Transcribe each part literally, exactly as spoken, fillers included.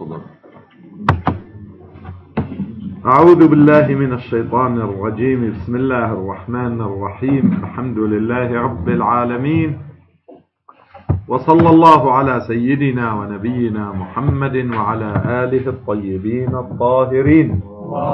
تفضل. أعوذ بالله من الشيطان الرجيم. بسم الله الرحمن الرحيم. الحمد لله رب العالمين، وصلى الله على سيدنا ونبينا محمد وعلى آله الطيبين الطاهرين،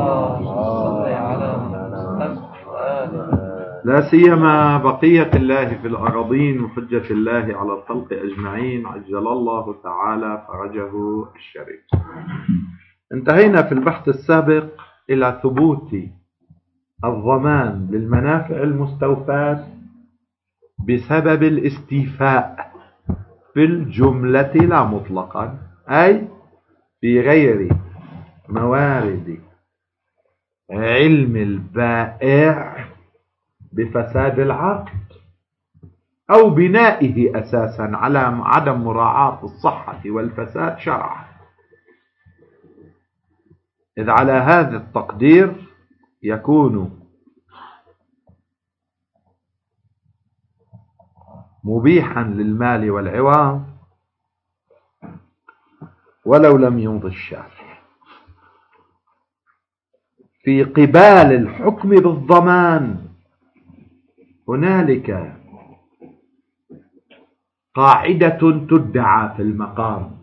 لا سيما بقية الله في الأراضين وحجة الله على الخلق أجمعين، عجل الله تعالى فرجه الشريف. انتهينا في البحث السابق إلى ثبوت الضمان للمنافع المستوفاة بسبب الاستيفاء في الجملة لا مطلقا، أي في غير موارد علم البائع بفساد العقد أو بنائه أساسا على عدم مراعاة الصحة والفساد شرعا. إذ على هذا التقدير يكون مبيحا للمال والعوض ولو لم يمض الشارع. في قبال الحكم بالضمان هنالك قاعدة تدعى في المقام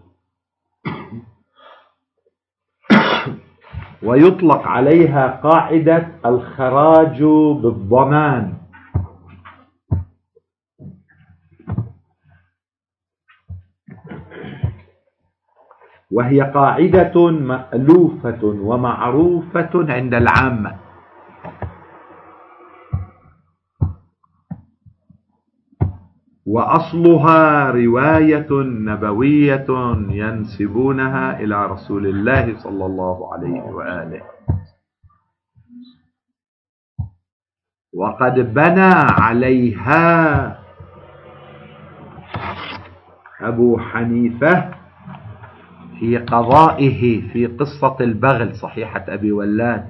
ويطلق عليها قاعدة الخراج بالضمان، وهي قاعدة مألوفة ومعروفة عند العامة، وأصلها رواية نبوية ينسبونها إلى رسول الله صلى الله عليه وآله، وقد بنى عليها أبو حنيفة في قضائه في قصة البغل، صحيحة أبي ولاد،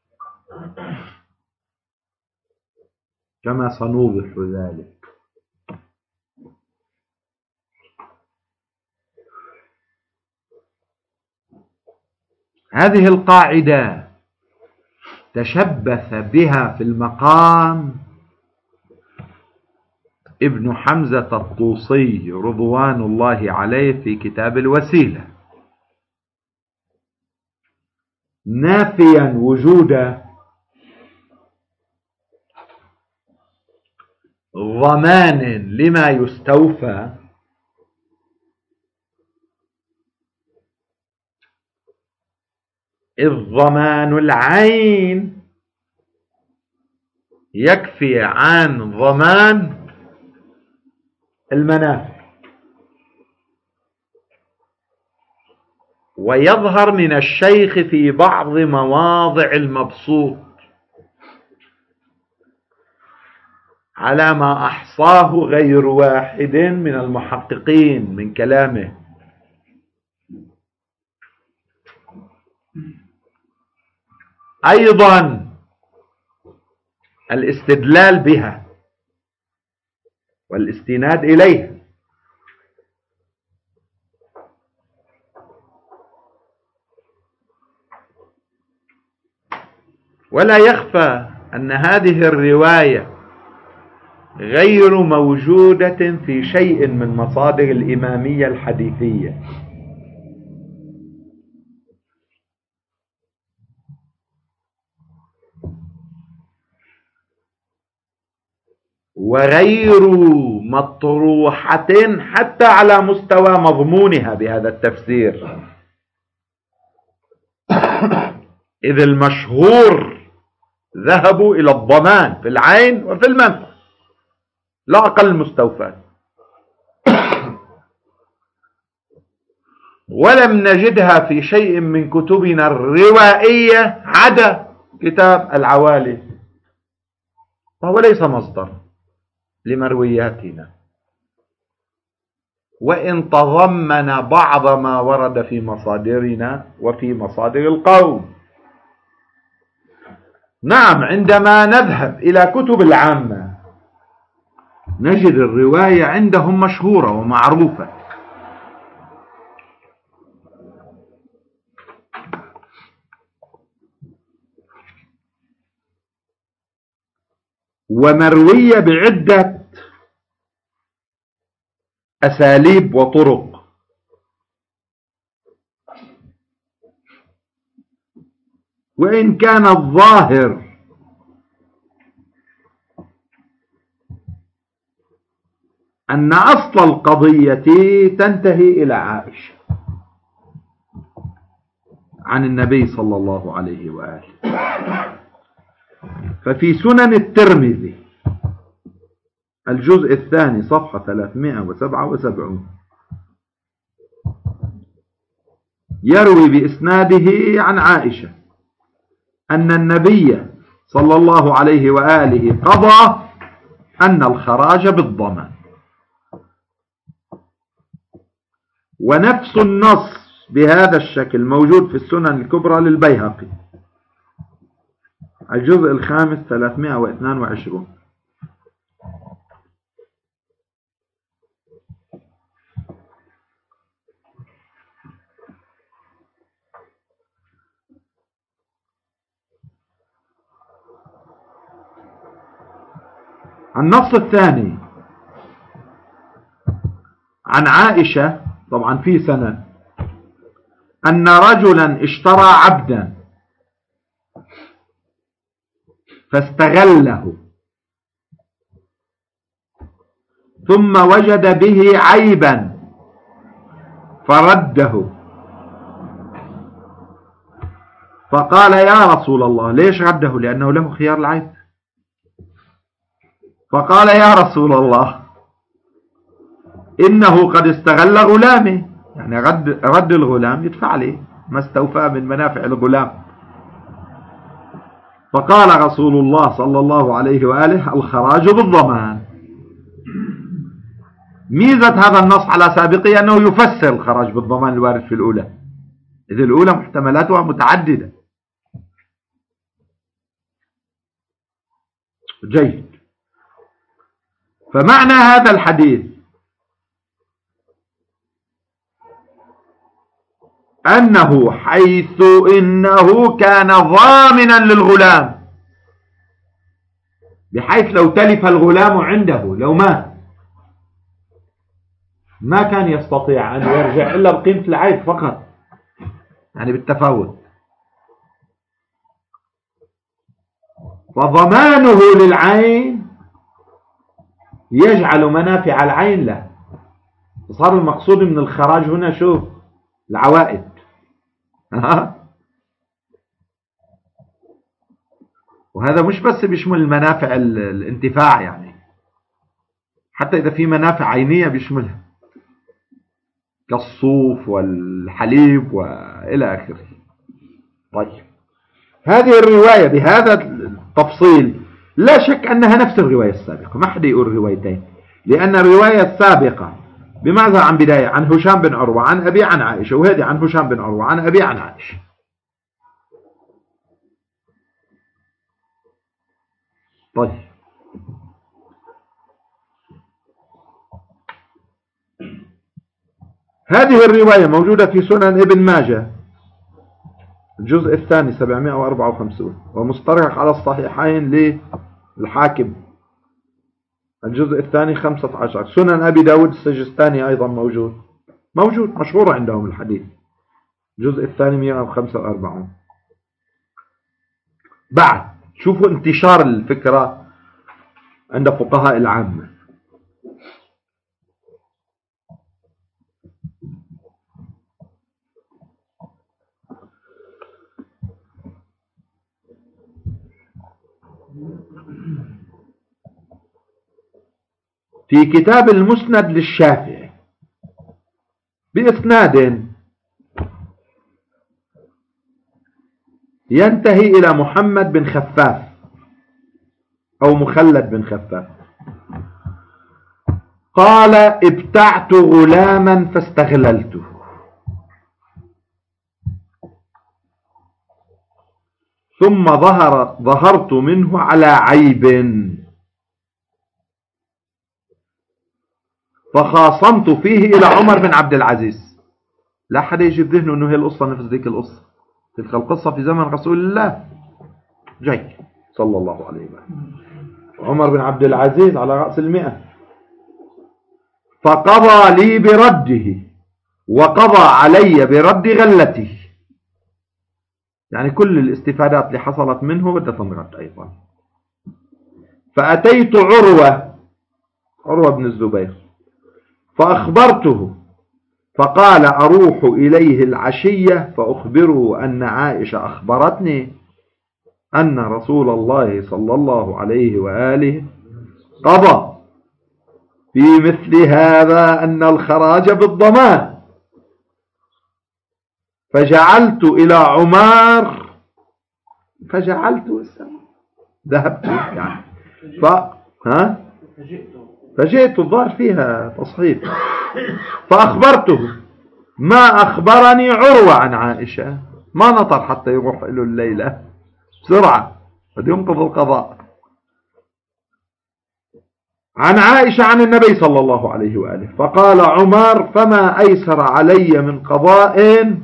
كما سنوضح ذلك. هذه القاعدة تشبث بها في المقام ابن حمزة الطوسي رضوان الله عليه في كتاب الوسيلة، نافيا وجود ضمان لما يستوفى إذ ضمان العين يكفي عن ضمان المنافع. ويظهر من الشيخ في بعض مواضع المبسوط على ما أحصاه غير واحد من المحققين من كلامه، أيضا الاستدلال بها والاستناد إليها. ولا يخفى أن هذه الرواية غير موجودة في شيء من مصادر الإمامية الحديثية، وغير مطروحة حتى على مستوى مضمونها بهذا التفسير، إذ المشهور ذهبوا إلى الضمان في العين وفي المنفعة لا أقل مستوفى، ولم نجدها في شيء من كتبنا الروائية عدا كتاب العوالي، وهو ليس مصدر لمروياتنا، وإن تضمن بعض ما ورد في مصادرنا وفي مصادر القوم. نعم، عندما نذهب إلى كتب العامة نجد الرواية عندهم مشهورة ومعروفة، ومروية بعدة أساليب وطرق. وإن كان الظاهر أن أصل القضية تنتهي إلى عائشة عن النبي صلى الله عليه وآله. ففي سنن الترمذي الجزء الثاني صفحة ثلاثمائة وسبعة وسبعين يروي بإسناده عن عائشة أن النبي صلى الله عليه وآله قضى أن الخراج بالضمان. ونفس النص بهذا الشكل موجود في السنن الكبرى للبيهقي الجزء الخامس ثلاثمائة واثنين وعشرين. النص الثاني عن عائشة طبعا في سنة أن رجلا اشترى عبدا فاستغله ثم وجد به عيبا فرده، فقال يا رسول الله، ليش رده؟ لأنه له خيار العيب. فقال يا رسول الله إنه قد استغل غلامه، يعني رد, رد الغلام يدفع عليه ما استوفى من منافع الغلام. فقال رسول الله صلى الله عليه وآله الخراج بالضمان. ميزة هذا النص على سابقه أنه يفسر الخراج بالضمان الوارد في الأولى، إذ الأولى محتملاتها متعددة. جيد. فمعنى هذا الحديث أنه حيث إنه كان ضامنا للغلام، بحيث لو تلف الغلام عنده لو مات ما كان يستطيع أن يرجع إلا بقيمة العيب فقط، يعني بالتفاوت. وضمانه للعين يجعل منافع العين له. صار المقصود من الخراج هنا شوف العوائد. وهذا مش بس بيشمل المنافع الانتفاع، يعني حتى إذا في منافع عينية بيشملها كالصوف والحليب وإلى آخره. طيب، هذه الرواية بهذا التفصيل لا شك أنها نفس الرواية السابقة، ما حد يقول روايتين، لأن الرواية السابقة بماذا عن بداية عن هشام بن عروة عن أبي عن عائشة، وهذه عن هشام بن عروة عن أبي عن عائشة. طيب، هذه الرواية موجودة في سنن ابن ماجه الجزء الثاني سبعمائة وأربعة وخمسين، ومسترك على الصحيحين للحاكم الجزء الثاني خمسة عشر. سنن أبي داود السجستاني أيضا موجود موجود مشهور عندهم الحديث الجزء الثاني مئة وخمسة وأربعين. بعد شوفوا انتشار الفكرة عند فقهاء العامة. في كتاب المسند للشافعي بإسناد ينتهي إلى محمد بن خفاف أو مخلد بن خفاف، قال ابتعت غلاما فاستغللته، ثم ظهر ظهرت منه على عيب فخاصمت فيه إلى عمر بن عبد العزيز. لا حد يجي بذهنه أنه هي القصة نفس ذيك القصة، تلك القصة في زمن رسول الله جاي صلى الله عليه وسلم. عمر بن عبد العزيز على رأس المئة، فقضى لي برده وقضى علي برد غلته. يعني كل الاستفادات اللي حصلت منه بدها تنرد أيضا. فأتيت عروة عروة بن الزبير فأخبرته، فقال أروح إليه العشية فأخبره أن عائشة أخبرتني أن رسول الله صلى الله عليه وآله قضى في مثل هذا أن الخراج بالضمان، فجعلت إلى عمر فجعلت ذهبت يعني ف ها فجئت الظاهر فيها تصحيف، فأخبرته ما أخبرني عروة عن عائشة. ما نطر حتى يروح له الليلة بسرعة بده ينقض القضاء عن عائشة عن النبي صلى الله عليه وآله. فقال عمر فما أيسر علي من قضاء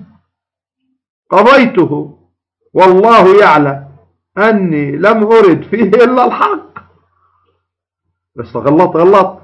قضيته والله يعلم أني لم أرد فيه إلا الحق. بس غلط غلط.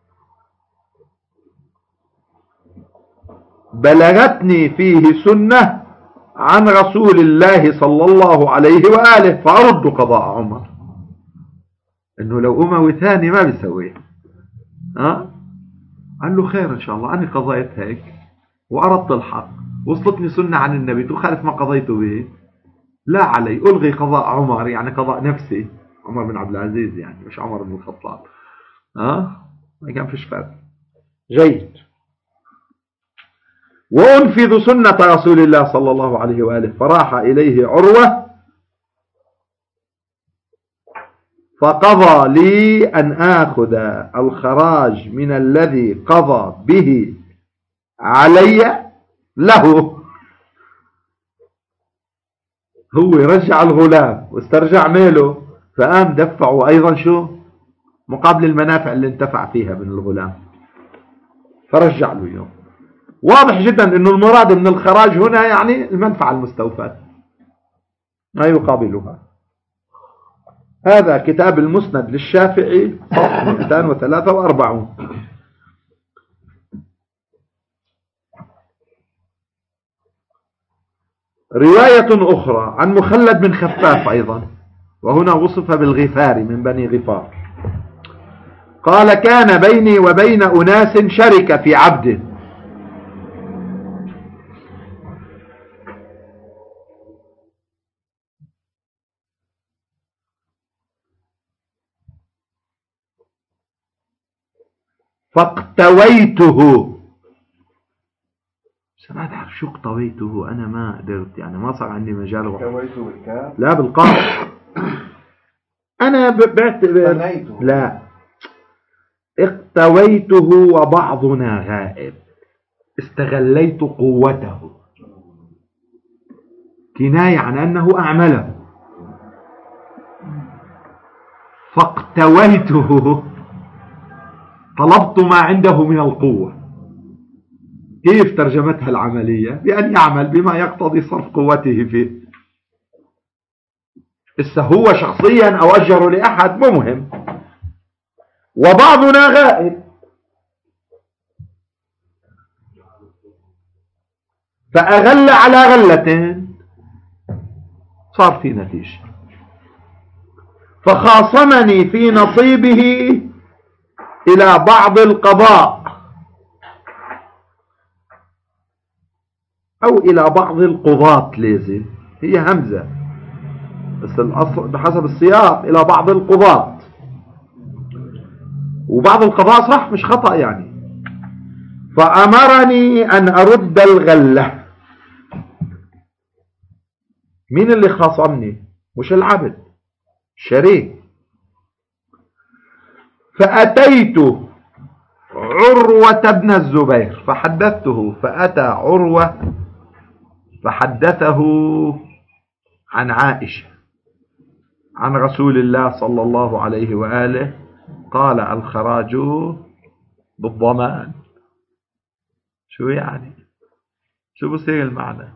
بلغتني فيه سنة عن رسول الله صلى الله عليه وآله فأرد قضاء عمر. إنه لو أموي ثاني ما بيسويه. ها؟ قال له خير إن شاء الله، أنا قضيت هيك وأردت الحق، وصلتني سنة عن النبي تخالف ما قضيت به، لا علي ألغي قضاء عمر، يعني قضاء نفسي عمر بن عبد العزيز يعني مش عمر بن الخطاب. ها؟ ما كان فيش فرق. جيد. وأنفذ سنة رسول الله صلى الله عليه وآله. فراح إليه عروة فقضى لي أن آخذ الخراج من الذي قضى به علي له. هو يرجع الغلام واسترجع ماله، فقام دفعوا أيضا شو مقابل المنافع اللي انتفع فيها من الغلام، فرجع له يوم. واضح جدا انه المراد من الخراج هنا يعني المنفعة المستوفاة ما يقابلها. هذا كتاب المسند للشافعي صفحة مئتين وثلاثة وأربعين. رواية أخرى عن مخلد بن خفاف أيضا، وهنا وصف بالغفار من بني غفار، قال كان بيني وبين أناس شركة في عبد، فاقتويته. بس ما أعرف شو اقتويته، أنا ما قدرت يعني ما صار عندي مجال. اقتويته بالكاف؟ لا بالقاف. أنا بعت لا اقتويته وبعضنا غائب، استغليت قوته، كناية عن أنه أعمله. فاقتويته طلبت ما عنده من القوة. كيف ترجمتها العملية؟ بأن يعمل بما يقتضي صرف قوته فيه. إذا هو شخصيا أو أجر لأحد مو مهم. وبعضنا غائب، فأغل على غلة صار في نتيجة. فخاصمني في نصيبه إلى بعض القضاء أو إلى بعض القضاة، لازم هي همزة بس الأصل بحسب السياق إلى بعض القضاة، وبعض القضاء صح مش خطأ يعني. فأمرني أن أرد الغلة. مين اللي خاصمني؟ مش العبد، الشريك. فأتيت عروة بن الزبير فحدثته، فأتى عروة فحدثه عن عائشة عن رسول الله صلى الله عليه وآله قال الخراج بالضمان. شو يعني؟ شو بصير المعنى؟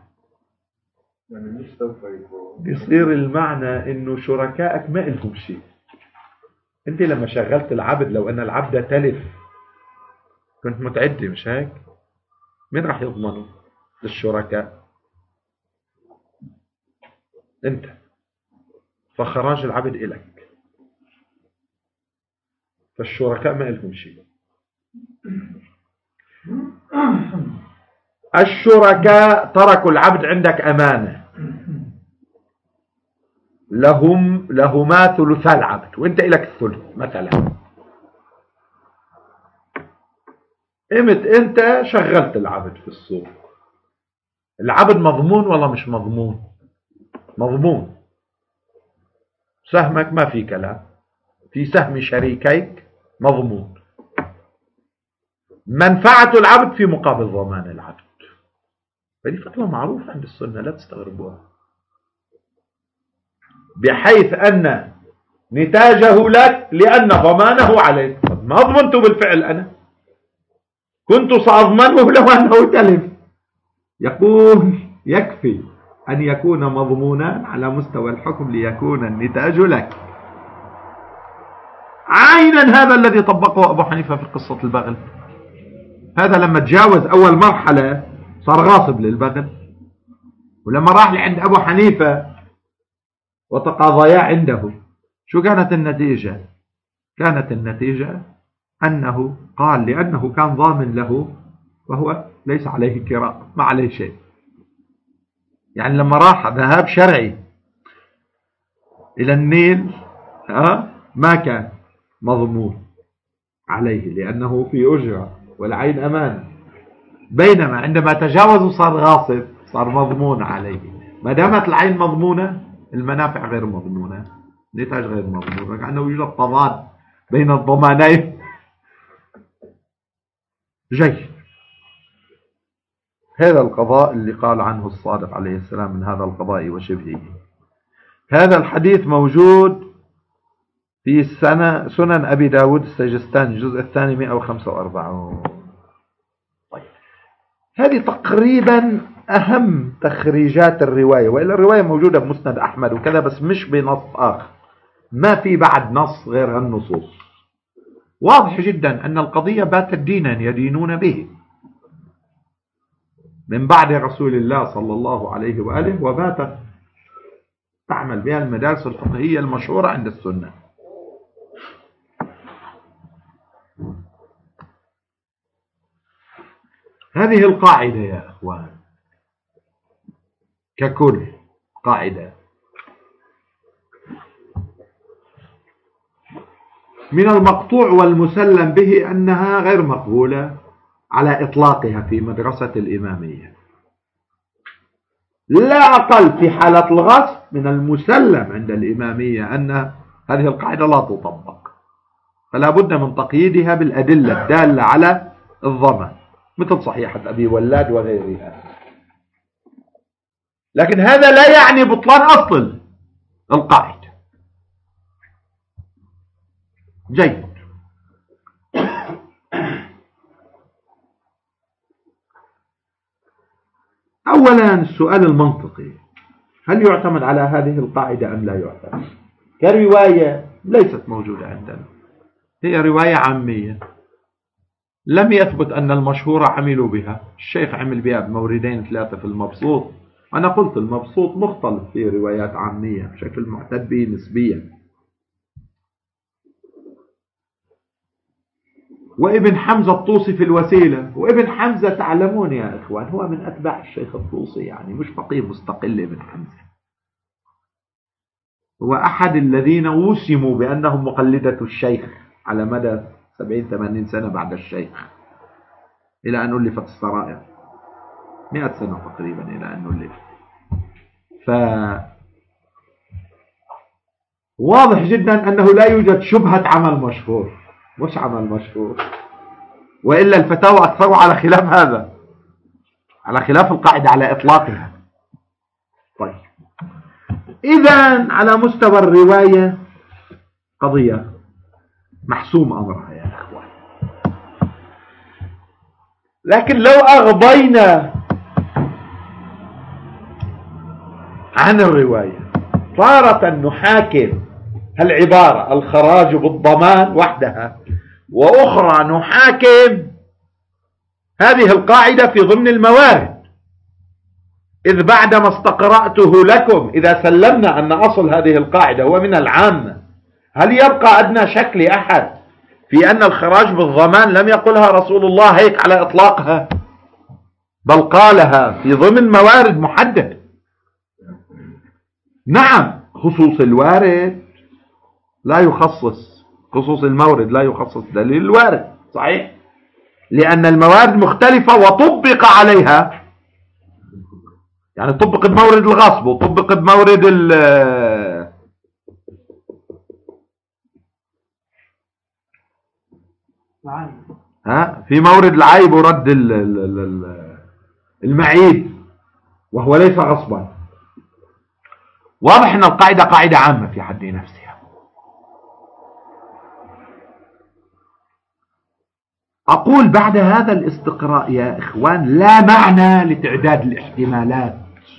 بيصير المعنى انه شركائك ما لهم شيء، انت لما شغلت العبد لو ان العبد تلف كنت متعدي مش هيك؟ مين راح يضمنه؟ للشركاء انت، فخراج العبد إلك، فالشركاء ما لهم شيء. الشركاء تركوا العبد عندك أمانة، لهم لهما ثلثا العبد وانت إلك الثلث مثلا. قمت انت شغلت العبد في السوق، العبد مضمون ولا مش مضمون؟ مضمون. سهمك ما في كلام، في سهم شريكيك مضمون. منفعة العبد في مقابل ضمان العبد. هذه فتوى معروفة عند السنة لا تستغربوها، بحيث أن نتاجه لك لأن ضمانه عليك. ما ضمنته بالفعل، أنا كنت سأضمنه لو أنه تلف. يقول يكفي أن يكون مضمونا على مستوى الحكم ليكون النتاج لك. عينا هذا الذي طبقه أبو حنيفة في قصة البغل. هذا لما تجاوز أول مرحلة صار غاصب للبغل، ولما راح لعند أبو حنيفة وتقاضيا عنده شو كانت النتيجة؟ كانت النتيجة أنه قال لأنه كان ضامن له وهو ليس عليه كراء، ما عليه شيء. يعني لما راح ذهاب شرعي إلى النيل ما كان مضمون عليه لأنه في أجرة والعين أمان، بينما عندما تجاوزوا صار غاصب، صار مضمون عليه. ما دامت العين مضمونة المنافع غير مضمونة، النتاج غير مضمون، كأنه يوجد تضاد بين الضمانين. جيد. هذا القضاء اللي قال عنه الصادق عليه السلام من هذا القضاء وشبهه. هذا الحديث موجود في السنة سنن أبي داود السجستاني الجزء الثاني مئة وخمسة وأربعين. طيب. هذه تقريبا أهم تخريجات الرواية، وإلا الرواية موجودة بمسند أحمد وكذا بس مش بنص آخر، ما في بعد نص غير النصوص. واضح جدا أن القضية باتت دينا يدينون به من بعد رسول الله صلى الله عليه وآله، وباتت تعمل بها المدارس الفقهية المشهورة عند السنة. هذه القاعدة يا أخوان ككل قاعدة من المقطوع والمسلم به أنها غير مقبولة على إطلاقها في مدرسة الإمامية. لا أقل في حالة الغصب من المسلم عند الإمامية أن هذه القاعدة لا تطبق، فلا بد من تقييدها بالأدلة الدالة على الضمان مثل صحيحة أبي ولاد وغيرها. لكن هذا لا يعني بطلان أصل القاعدة. جيد. أولا السؤال المنطقي، هل يعتمد على هذه القاعدة أم لا يعتمد؟ كرواية ليست موجودة عندنا، هي رواية عامية لم يثبت أن المشهور عملوا بها. الشيخ عمل بها بموردين ثلاثة في المبسوط، أنا قلت المبسوط مختلط في روايات عامية بشكل معتد به نسبيا. وابن حمزة الطوسي في الوسيلة، وابن حمزة تعلمون يا إخوان هو من أتباع الشيخ الطوسي، يعني مش فقيه مستقل. ابن حمزة هو أحد الذين وسموا بأنهم مقلدة الشيخ على مدى سبعين ثمانين سنة بعد الشيخ، إلى أن ألفت السرائر مئة سنة تقريبا إلى أن ألف. ف واضح جدا أنه لا يوجد شبهة عمل مشهور، مش عمل مشهور، وإلا الفتاوى أكثروا على خلاف هذا، على خلاف القاعدة على إطلاقها. طيب إذن على مستوى الرواية قضية محسوم أمرها يا أخوان. لكن لو أغضينا عن الرواية تارة نحاكم هالعبارة الخراج بالضمان وحدها، وأخرى نحاكم هذه القاعدة في ضمن الموارد. إذ بعدما استقرأته لكم، إذا سلمنا أن أصل هذه القاعدة هو من العامة، هل يبقى أدنى شك لأحد في أن الخراج بالضمان لم يقلها رسول الله هيك على إطلاقها، بل قالها في ضمن موارد محددة؟ نعم، خصوص الوارد لا يخصص، خصوص المورد لا يخصص دليل الوارد، صحيح، لأن الموارد مختلفة وطبق عليها، يعني طبق بمورد الغصب وطبق بمورد ال ها في مورد العيب ورد المعيب، وهو ليس غصبا. واضح أن القاعدة قاعدة عامة في حد نفسها. أقول بعد هذا الاستقراء يا إخوان لا معنى لتعداد الاحتمالات،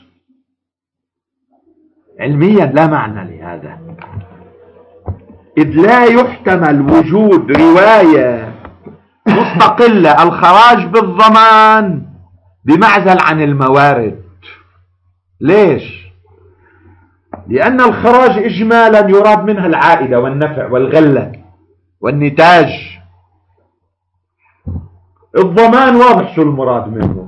علميا لا معنى لهذا، إذ لا يحتمل وجود رواية مستقلة الخراج بالضمان بمعزل عن الموارد. ليش؟ لأن الخراج إجمالا يراد منها العائدة والنفع والغلة والنتاج. الضمان واضح شو المراد منه.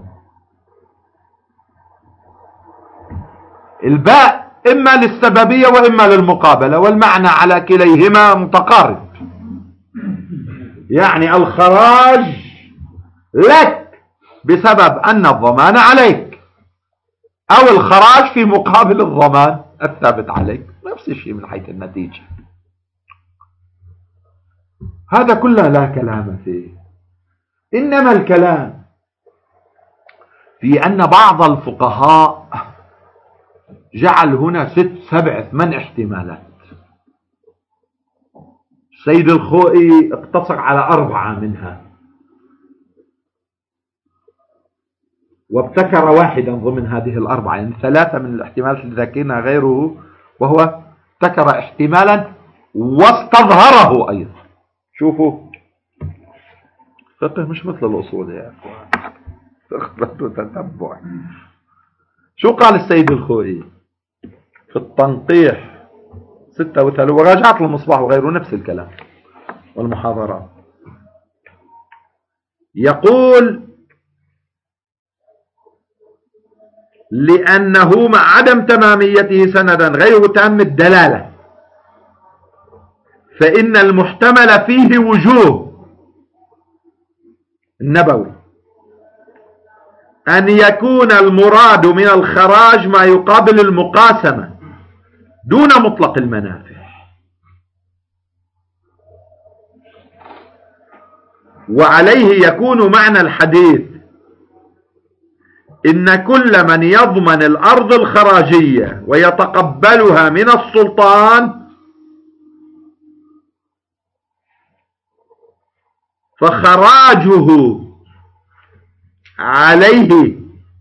الباء إما للسببية وإما للمقابلة، والمعنى على كليهما متقارب. يعني الخراج لك بسبب أن الضمان عليك، أو الخراج في مقابل الضمان الثابت عليك، نفس الشيء من حيث النتيجة. هذا كله لا كلام فيه، إنما الكلام في أن بعض الفقهاء جعل هنا ست سبع ثمان احتمالات. السيد الخوئي اقتصر على أربعة منها، وابتكر واحدا ضمن هذه الأربعة، يعني ثلاثة من الاحتمالات اللي ذاكرنا غيره، وهو ابتكر احتمالا واستظهره أيضا. شوفوا، فقه مش مثل الأصول يا أخوان، فقه تتبع. شو قال السيد الخوئي في التنقيح ستة وثلاثين وراجعت المصباح وغيره نفس الكلام والمحاضرات؟ يقول: لأنه مع عدم تماميته سندا غير تام الدلالة، فإن المحتمل فيه وجوه النبوي أن يكون المراد من الخراج ما يقابل المقاسمة دون مطلق المنافع، وعليه يكون معنى الحديث إن كل من يضمن الأرض الخراجية ويتقبلها من السلطان فخراجه عليه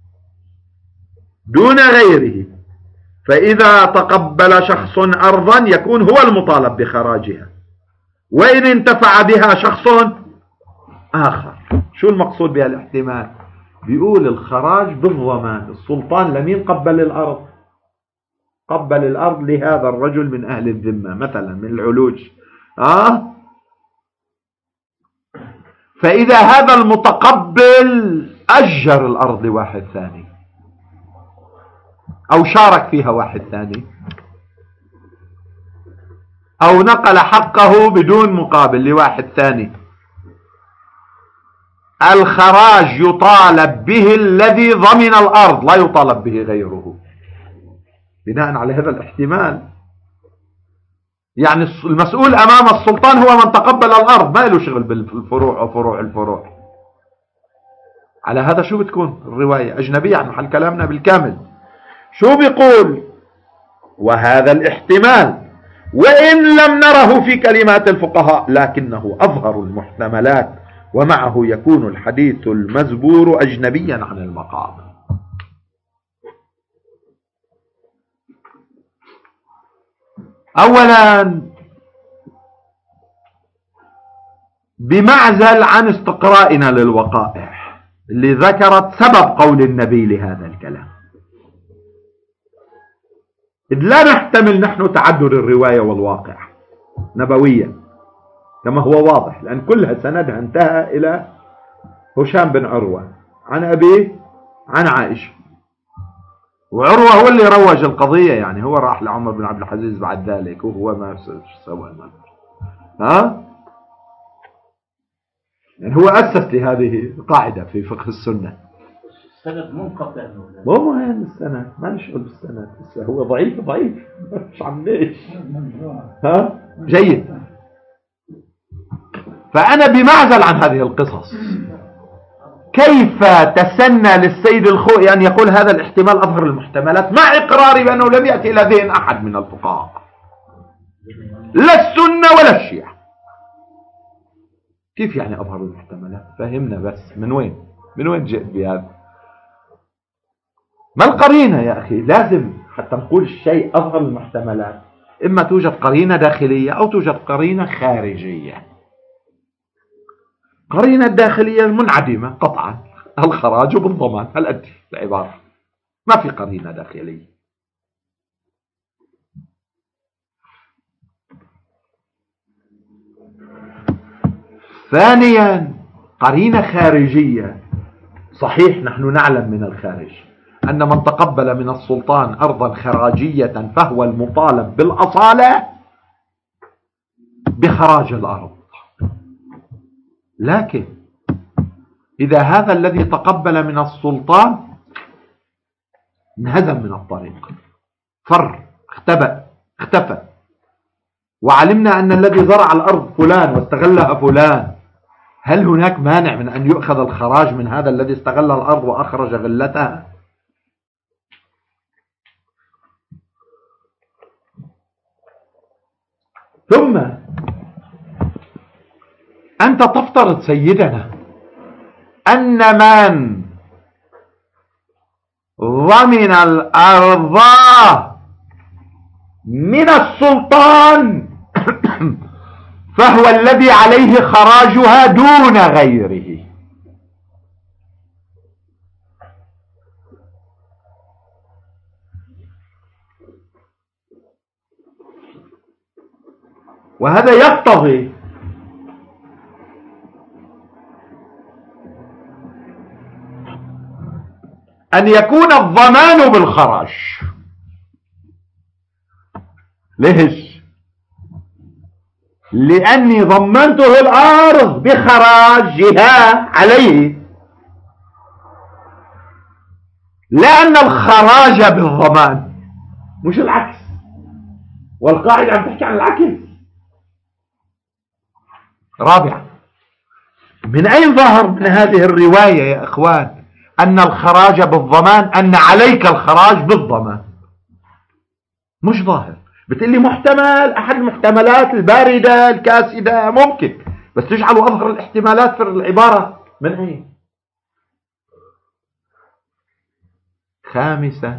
دون غيره، فإذا تقبل شخص أرضا يكون هو المطالب بخراجها، وإن انتفع بها شخص آخر. شو المقصود بها الاحتمال؟ بيقول الخراج بالضمان، السلطان لمين قبل الأرض؟ قبل الأرض لهذا الرجل من أهل الذمة مثلا من العلوج، آه؟ فإذا هذا المتقبل أجر الأرض لواحد ثاني أو شارك فيها واحد ثاني أو نقل حقه بدون مقابل لواحد ثاني، الخراج يطالب به الذي ضمن الأرض، لا يطالب به غيره، بناء على هذا الاحتمال. يعني المسؤول أمام السلطان هو من تقبل الأرض، ما له شغل بالفروع وفروع الفروع. على هذا شو بتكون الرواية أجنبية عن محل كلامنا بالكامل. شو بيقول؟ وهذا الاحتمال وإن لم نره في كلمات الفقهاء لكنه أظهر المحتملات، ومعه يكون الحديث المزبور أجنبيا عن المقام. أولا بمعزل عن استقرائنا للوقائع اللي ذكرت سبب قول النبي لهذا الكلام، إذ لا نحتمل نحن تعدد الرواية والواقع نبويا كما هو واضح، لأن كلها سندها انتهى إلى هشام بن عروة عن أبيه عن عائشة، وعروة هو اللي روج القضية، يعني هو راح لعمر بن عبد العزيز بعد ذلك وهو ما سوى ها، يعني هو أسس لهذه القاعدة في فقه السنة. السند منقطع، مو مهم السند، ما نشغل بالسند، هو ضعيف ضعيف مش عم ليش ها جيد. فأنا بمعزل عن هذه القصص، كيف تسنى للسيد الخوئي أن يقول هذا الاحتمال أظهر المحتملات مع إقراري بأنه لم يأتي إلى ذهن أحد من الفقهاء لا السنة ولا الشيعة؟ كيف يعني أظهر المحتملات؟ فهمنا بس من وين من وين جئت بهذا؟ ما القرينة يا أخي؟ لازم حتى نقول الشيء أظهر المحتملات إما توجد قرينة داخلية أو توجد قرينة خارجية. قرينة داخلية منعدمة قطعا، الخراج بالضمان، هل أدري العبارة، ما في قرينة داخلية. ثانيا قرينة خارجية، صحيح نحن نعلم من الخارج أن من تقبل من السلطان أرضا خراجية فهو المطالب بالأصالة بخراج الأرض، لكن إذا هذا الذي تقبل من السلطان انهزم من الطريق، فر، اختبأ، اختفى، وعلمنا أن الذي زرع الأرض فلان واستغلها فلان، هل هناك مانع من أن يؤخذ الخراج من هذا الذي استغل الأرض وأخرج غلتها؟ ثم أنت تفترض سيدنا أن من ضمن الأرض من السلطان فهو الذي عليه خراجها دون غيره. وهذا يقتضي أن يكون الضمان بالخراج. ليش؟ لأني ضمنته الأرض بخراجها عليه، لأن الخراج بالضمان مش العكس، والقاعدة عم تحكي عن العكس. رابعا، من أين ظهر من هذه الرواية يا إخوان أن الخراج بالضمان، أن عليك الخراج بالضمان؟ مش ظاهر. بتقلي محتمل، أحد المحتملات الباردة الكاسدة ممكن، بس تجعلوا أظهر الاحتمالات في العبارة من أين؟ خامسا،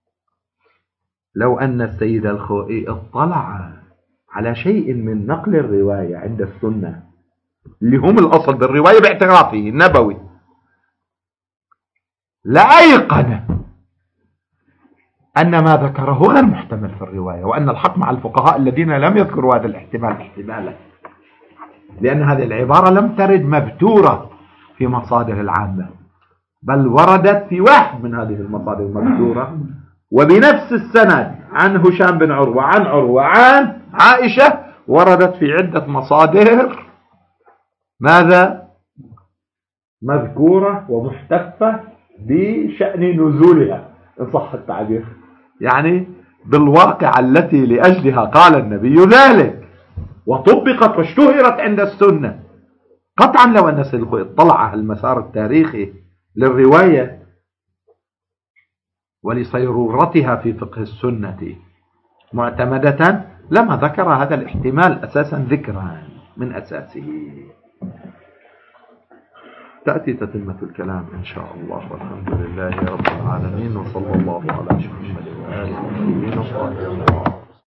لو أن السيد الخوئي اطلع على شيء من نقل الرواية عند السنة اللي هم الأصل بالرواية باعترافه النبوي، لأيقن أن ما ذكره غير محتمل في الرواية، وأن الحق مع الفقهاء الذين لم يذكروا هذا الاحتمال احتمالا، لأن هذه العبارة لم ترد مبتورة في مصادر العامة، بل وردت في واحد من هذه المصادر المبتورة وبنفس السند عن هشام بن عروة عن عروة عن عائشة، وردت في عدة مصادر ماذا؟ مذكورة ومحتفة بشأن نزولها إن صح التعبير، يعني بالواقع التي لأجلها قال النبي ذلك وطبقت واشتهرت عند السنة. قطعا لو أن سيد الخوئي اطلع على المسار التاريخي للرواية ولصيرورتها في فقه السنة معتمدة لما ذكر هذا الاحتمال أساسا ذكرا من أساسه. تأتي تتمة الكلام إن شاء الله، والحمد لله رب العالمين، وصلى الله على محمد وآله وصحبه وسلم.